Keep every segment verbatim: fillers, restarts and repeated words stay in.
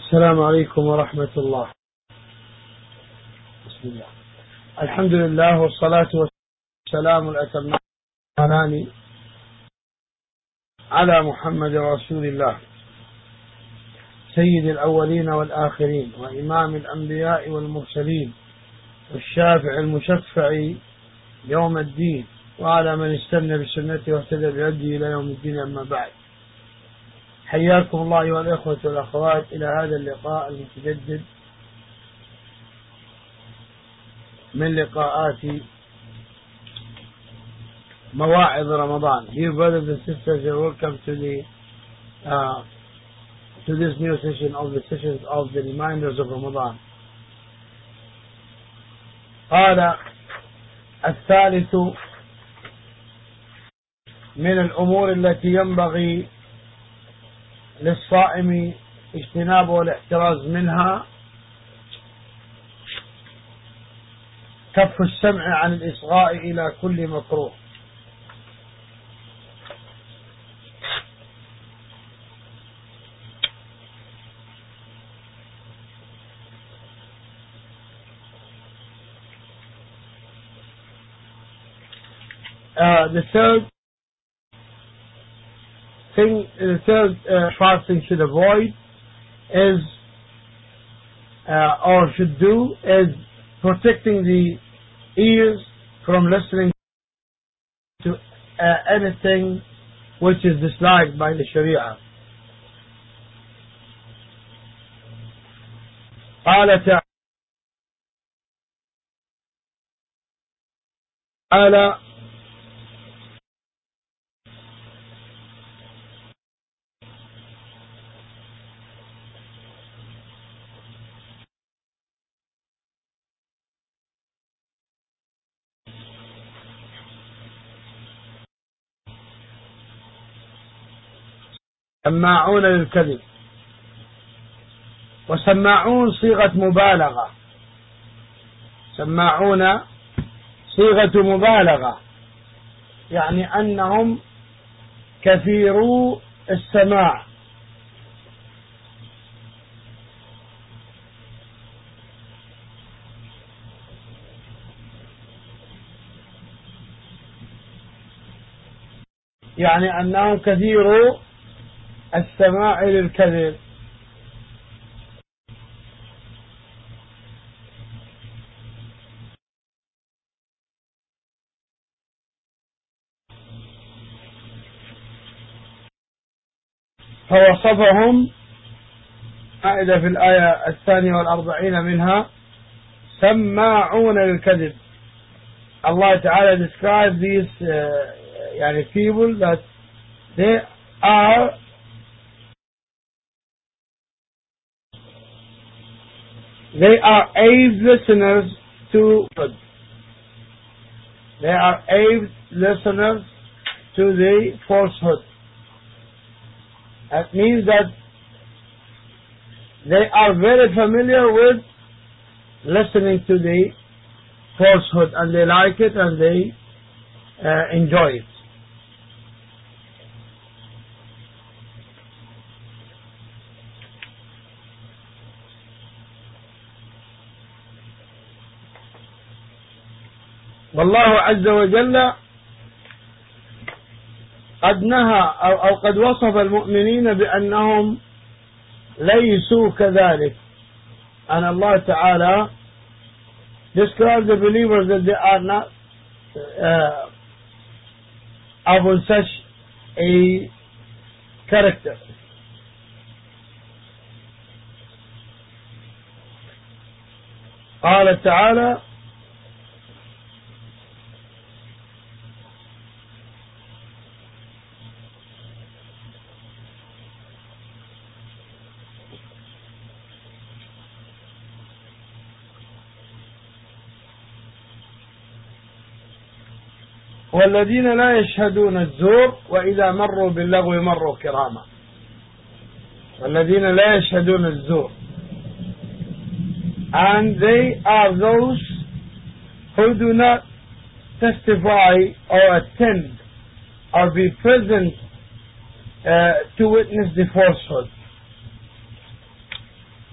السلام عليكم ورحمة الله. بسم الله، الحمد لله والصلاة والسلام الأتمان على محمد رسول الله سيد الأولين والآخرين وإمام الأنبياء والمرسلين والشافع المشفع يوم الدين، وعلى من استنى بسنته واهتدى بهديه إلى يوم الدين. أما بعد، حياكم الله أيها الإخوة والأخوات إلى هذا اللقاء المتجدد من لقاءات مواعظ رمضان. Dear brothers and sisters, you're welcome to the uh, to this new session of the sessions of the reminders of Ramadan. قال الثالث من الأمور التي ينبغي للصائم اجتنابه والاحتراز منها كف السمع عن الإصغاء إلى كل مكروه. Uh, the third thing, the third uh, fasting should avoid is, uh, or should do, is protecting the ears from listening to uh, anything which is disliked by the Sharia. قال تعالى سماعون للكذب. وسماعون صيغة مبالغة، سماعون صيغة مبالغة يعني أنهم كثيرو السماع. يعني أنهم كثيرو السماع للكذب. فوصفهم قائدة في الآية الثانية والأربعين منها سماعون للكذب. Allah Ta'ala described these uh, يعني people that they are they are avid listeners to they are avid listeners to the falsehood. That means that they are very familiar with listening to the falsehood, and they like it and they uh, enjoy it. والله عز وجل قد نهى أو, أو قد وصف المؤمنين بأنهم ليسوا كذلك. And Allah Ta'ala describes the believers that they are not uh, of such a character. قال تعالى والذين لا يشهدون الزور وإذا مروا باللغو مروا كراما. والذين لا يشهدون الزور, and they are those who do not testify or attend or be present uh, to witness the falsehood.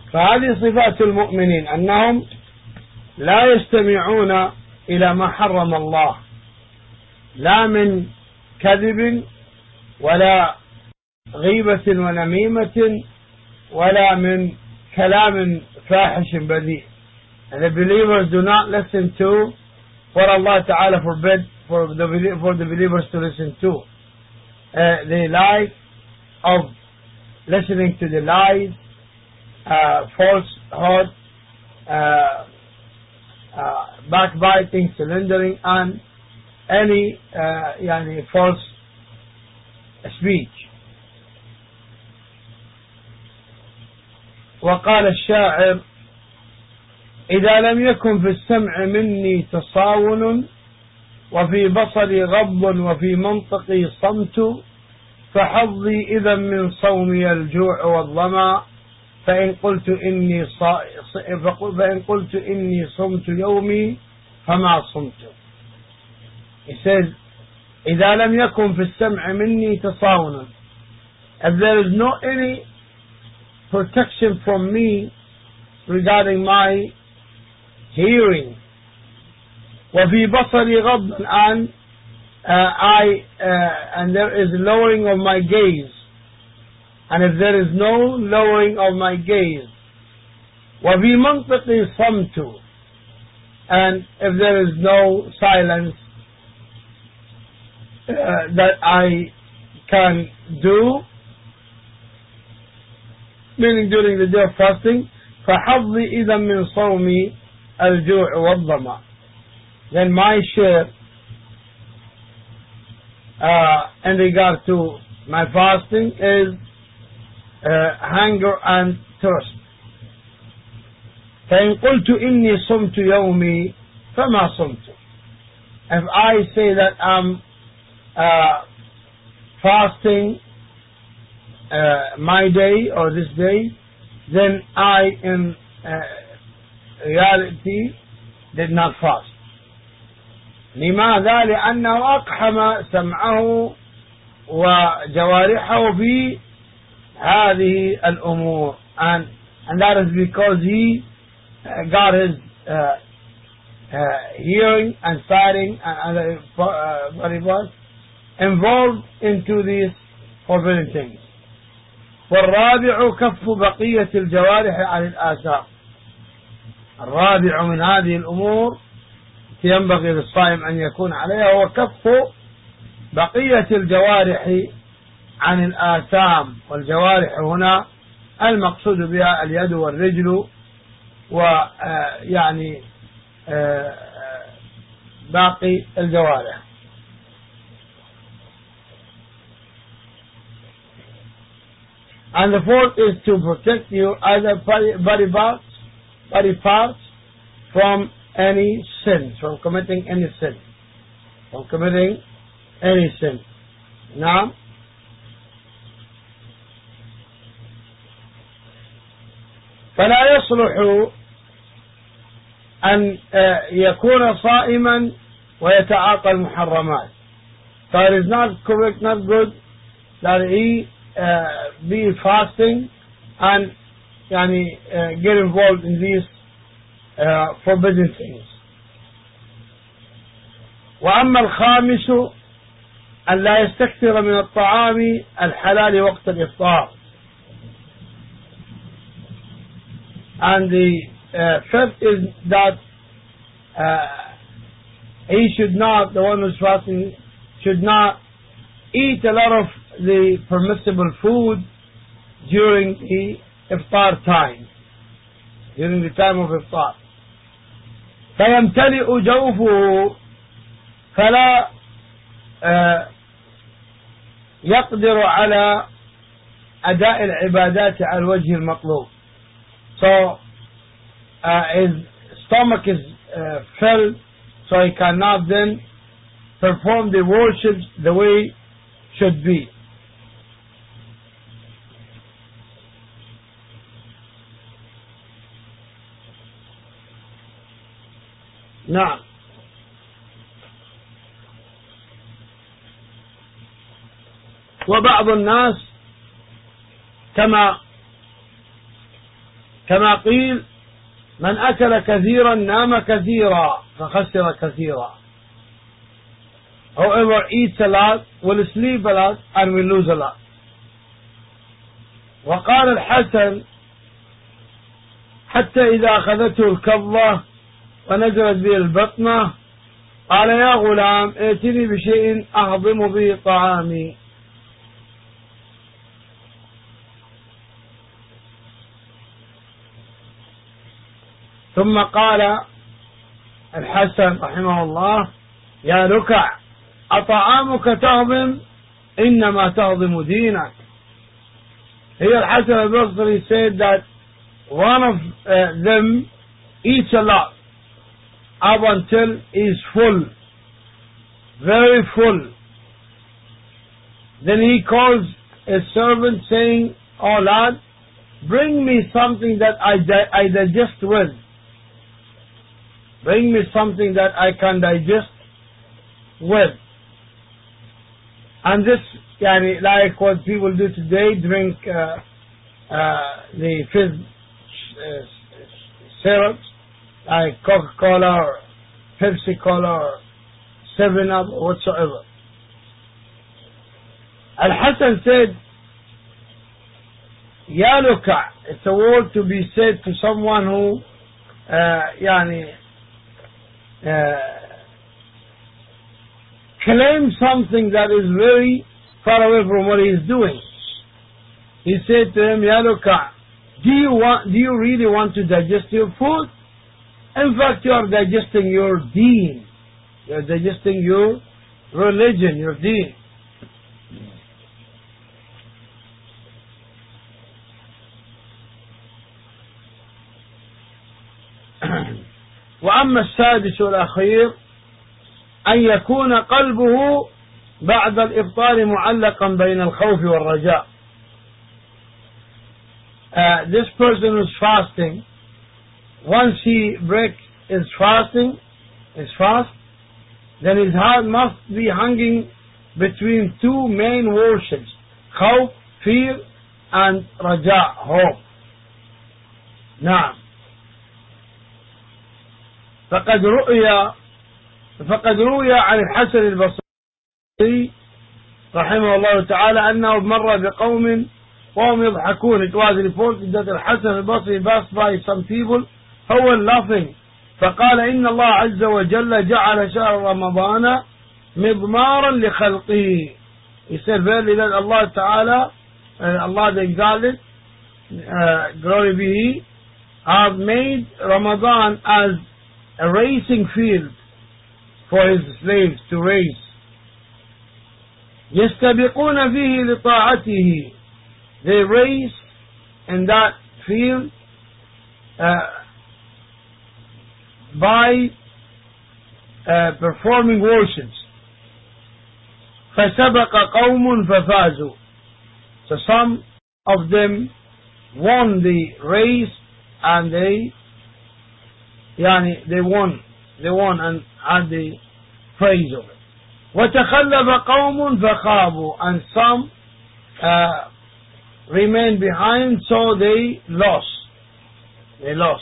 فهذه صفات المؤمنين، أنهم لا يستمعون إلى ما حرم الله، لا من كذب ولا غيبة ونميمة ولا من كلام فاحش بذيء. And the believers do not listen to what Allah Ta'ala forbid for the, for the believers to listen to. Uh, the life of listening to the lies, uh, falsehood, uh, uh, backbiting, slandering, and any uh, yani false speech. وقال الشاعر: إذا لم يكن في السمع مني تصاون وفي بصري غض وفي منطقي صمت فحظي إذا من صومي الجوع والظما فإن قلت إني صا... فإن قلت إني صمت يومي فما صمت. He says, إذا لم يكن في السمع مني تصاون, if there is no any protection from me regarding my hearing, وفي بصري غض, and uh, I uh, and there is lowering of my gaze, and if there is no lowering of my gaze, وفي منطقي صمت, and if there is no silence uh, that I can do, meaning during the day of fasting, فحظي إذا من صومي الجوع والظما, then my share uh, in regard to my fasting is uh, hunger and thirst. فإن قلت إني صمت يومي فما صمت, if I say that I'm uh, fasting uh, my day or this day, then I in uh, reality did not fast. لماذا؟ لأنه أقحم سمعه وجوارحه في هذه الأمور, and and that is because he uh, got his uh, uh, hearing and sighting and other uh, what it was involved into these forbidden things. والرابع كف بقية الجوارح عن الآثام. الرابع من هذه الأمور ينبغي للصائم أن يكون عليها هو كف بقية الجوارح عن الآثام. والجوارح هنا المقصود بها اليد والرجل ويعني باقي الجوارح. And the fourth is to protect your other body parts, body parts from any sin, from committing any sin, from committing any sin. Now, فلا يصلح أن يكون صائما ويتعاطى المحرمات. So it is not correct, not good that he uh, be fasting and يعني, uh, get involved in these uh, forbidden things. وأما الخامس أن لا يستكثر من الطعام الحلال وقت الإفطار. And the uh, fifth is that uh, he should not, the one who's fasting, should not eat a lot of the permissible food during the iftar time, during the time of iftar. فيمتلئ جوفه فلا uh, يقدر على أداء العبادات على الوجه المطلوب. So uh, his stomach is uh, filled, so he cannot then perform the worship the way should be. نعم. وبعض الناس كما كما قيل من أكل كثيرا نام كثيرا فخسر كثيرا. Whoever eats a lot will sleep a lot and will lose a lot. وقال الحسن حتى إذا أخذته الكظة ونزلت به البطنة قال يا غلام ائتني بشيء أهضم به طعامي. ثم قال الحسن رحمه الله يا لكع أطعامك تهضم إنما تهضم دينك. Here Al-Hasan al-Basri said that one of uh, them eats a lot up until he is full, very full. Then he calls a servant saying, oh lad, bring me something that I, di- I digest with. Bring me something that I can digest with. And this, yani, like what people do today, drink uh, uh, the fizz uh, syrups, like Coca-Cola or Pepsi-Cola or seven up or whatsoever. Al-Hasan said, Ya luka, it's a word to be said to someone who, uh, yani, uh, claim something that is very far away from what he is doing. He said to him, Ya Luka, do you want, do you really want to digest your food? In fact, you are digesting your deen. You are digesting your religion, your deen. وأما السادس والأخير أن يكون قلبه بعد الإفطار معلقا بين الخوف والرجاء. Uh, this person who is fasting, once he breaks his fasting, his fast, then his heart must be hanging between two main worships, khawf, fear, and raja, hope. نعم. فقد رؤيا فقد روي عن الحسن البصري رحمه الله تعالى أنه مر بقوم وهم يضحكون. It was reported that الحسن البصري passed by some people who were laughing. فقال إن الله عز وجل جعل شهر رمضان مضمارا لخلقه. He said verily that Allah Ta'ala, uh, Allah the Exalted, uh, glory be He, have made Ramadan as a racing field for his slaves to race. يستبقون فيه لطاعته. They race in that field uh, by uh, performing worships. فسبق قوم ففازوا. So some of them won the race and they يعني they won they won and had the praise of it. وتخلف قوم فخابوا, and some uh, remained behind, so they lost they lost.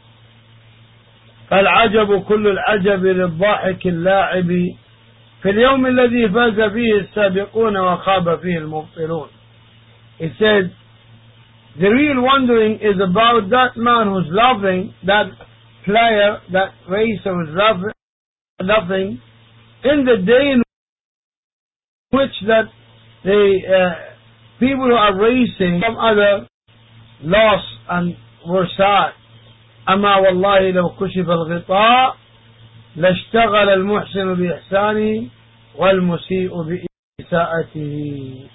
فالعجب كل العجب للضاحك اللاعب في اليوم الذي فاز فيه السابقون وخاب فيه المبطلون. It said the real wondering is about that man who's laughing, that player, that racer who's laughing, laughing in the day in which that the uh, people who are racing some other lost and were sad. أما والله لو كشف الغطاء لاشتغل المحسن بإحسانه والمسيء بإساءته.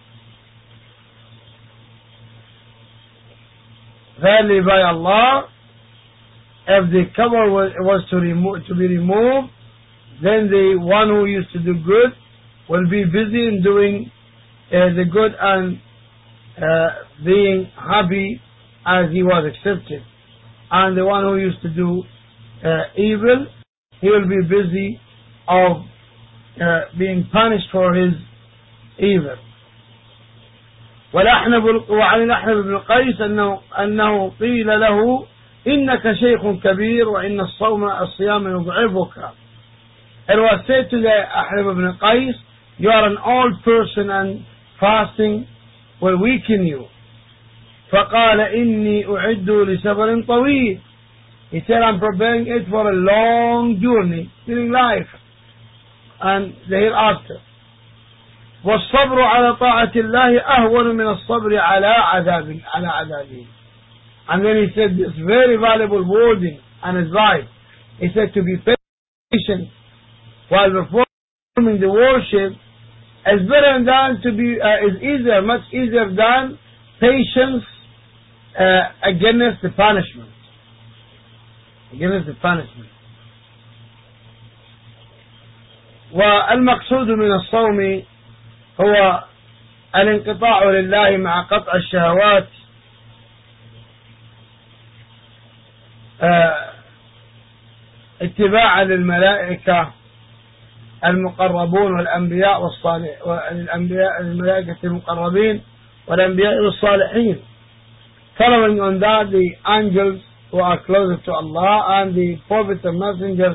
Verily by Allah, if the cover was, was to, remo- to be removed, then the one who used to do good will be busy in doing uh, the good and uh, being happy as he was accepted. And the one who used to do uh, evil, he will be busy of uh, being punished for his evil. وعن الأحنف بن قيس أنه, أنه قيل له إنك شيخ كبير وإن الصوم الصيام يضعفك. It was said to the Ahnaf ibn Qais, you are an old person and fasting will weaken you. فقال إني أعد لسفر طويل. He said, I'm preparing it for a long journey, meaning life and the hereafter. والصبر على طاعة الله أهون من الصبر على عذاب على عذابه. And then he said this very valuable wording and advice. He said to be patient while performing the worship is better than to be uh, is easier, much easier than patience uh, against the punishment. Against the punishment. والمقصود من الصوم هو الانقطاع لله مع قطع الشهوات اتباعا للملائكة المقربون والأنبياء والصالح والأنبياء الملائكة المقربين والأنبياء والصالحين, following on that the angels who are closer to Allah and the prophets and messengers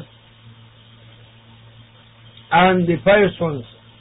and the pious ones.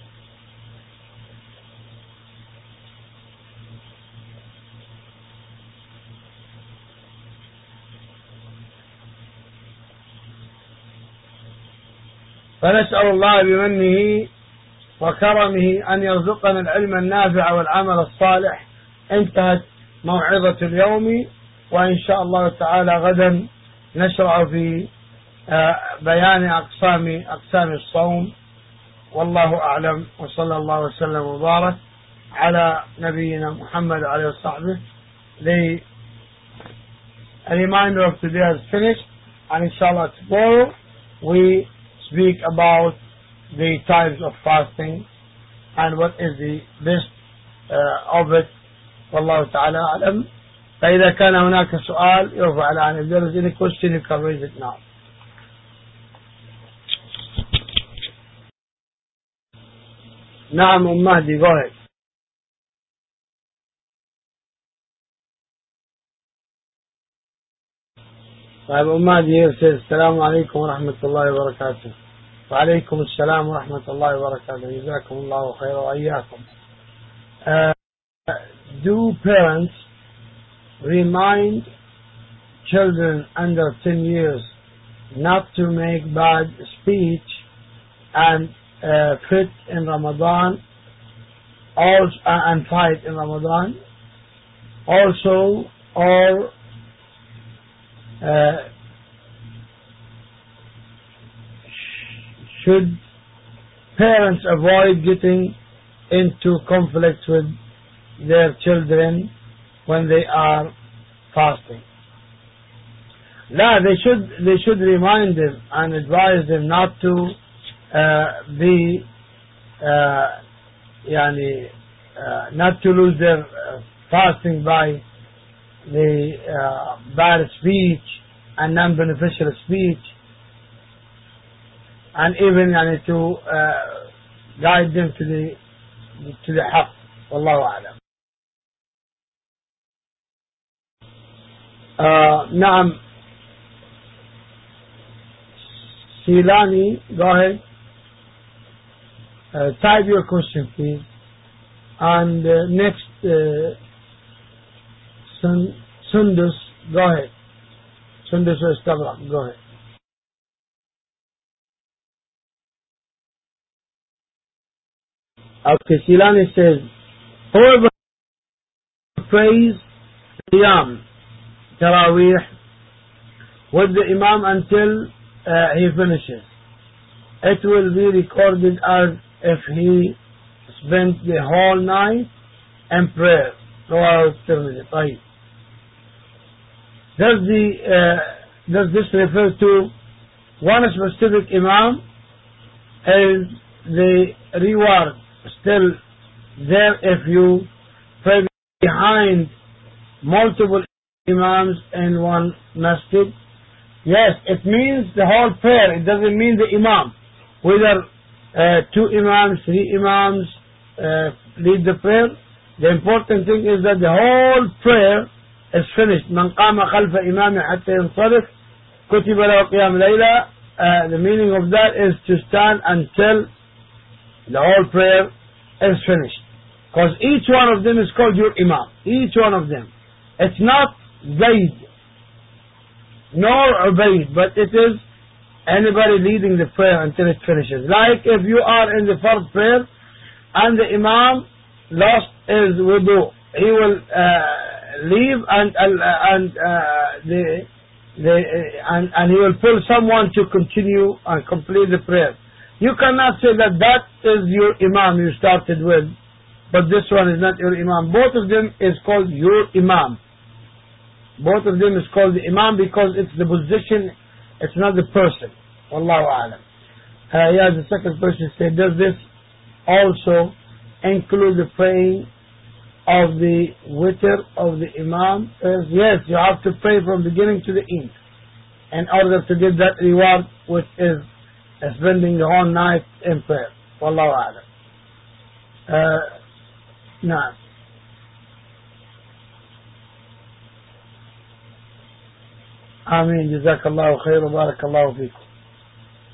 فنسأل الله بمنه وكرمه أن يرزقنا العلم النافع والعمل الصالح. انتهت موعظة اليوم، وإن شاء الله تعالى غدا نشرع في بيان أقسام أقسام الصوم. والله أعلم، وصلى الله وسلم وبارك على نبينا محمد عليه وصحبه. The reminder of today has finished, and inshallah tomorrow we speak about the types of fasting and what is the best uh, of it. والله تعالى أعلم. فإذا كان هناك سؤال يرفع الآن. If there is any question, you can raise it now. نعم أم مهدي, go ahead. طيب أم مهدي says السلام عليكم ورحمة الله وبركاته. وعليكم السلام ورحمة الله وبركاته. جزاكم الله خيرا وإياكم. uh, Do parents remind children under ten years not to make bad speech and uh, fit in Ramadan also, uh, and fight in Ramadan also, or uh, sh should parents avoid getting into conflict with their children when they are fasting? No, they should they should remind them and advise them not to uh, be uh, yani, uh, not to lose their uh, fasting by the uh, bad speech and non-beneficial speech, and even yani, to uh, guide them to the to the haqq. Wallahu a'lam. Uh, Naam. Silani, go ahead. Uh, type your question, please. And uh, next, uh, Sun, Sundus, go ahead. Sundus Estabrak, go ahead. Okay, Silani says, whoever prays Qiyam, Taraweeh, with the Imam until uh, he finishes, it will be recorded as if he spent the whole night in prayer. Does the uh, does this refer to one specific Imam? Is the reward still there if you pray behind multiple Imams in one masjid? Yes, it means the whole prayer. It doesn't mean the Imam. Whether uh, two Imams, three Imams uh, lead the prayer, The important thing is that the whole prayer is finished. من قام خلف إمام حتى ينصرف كتب له قيام ليلة. Uh, the meaning of that is to stand until the whole prayer is finished. Because each one of them is called your Imam. Each one of them. It's not Zayd nor Ubayd, but it is anybody leading the prayer until it finishes. Like if you are in the Fard prayer and the Imam lost his wudu, he will uh, leave and uh, and uh, the the uh, and and he will pull someone to continue and complete the prayer. You cannot say that that is your Imam you started with, but this one is not your Imam. Both of them is called your Imam. Both of them is called the Imam because it's the position, it's not the person. Wallahu a'lam. Uh, yeah, the second person said, does this also include the praying of the witr of the Imam? Uh, yes, you have to pray from beginning to the end in order to get that reward, which is uh, spending the whole night in prayer. Wallahu a'lam. Uh, nah. آمين. جزاك الله خير وبارك الله فيكم.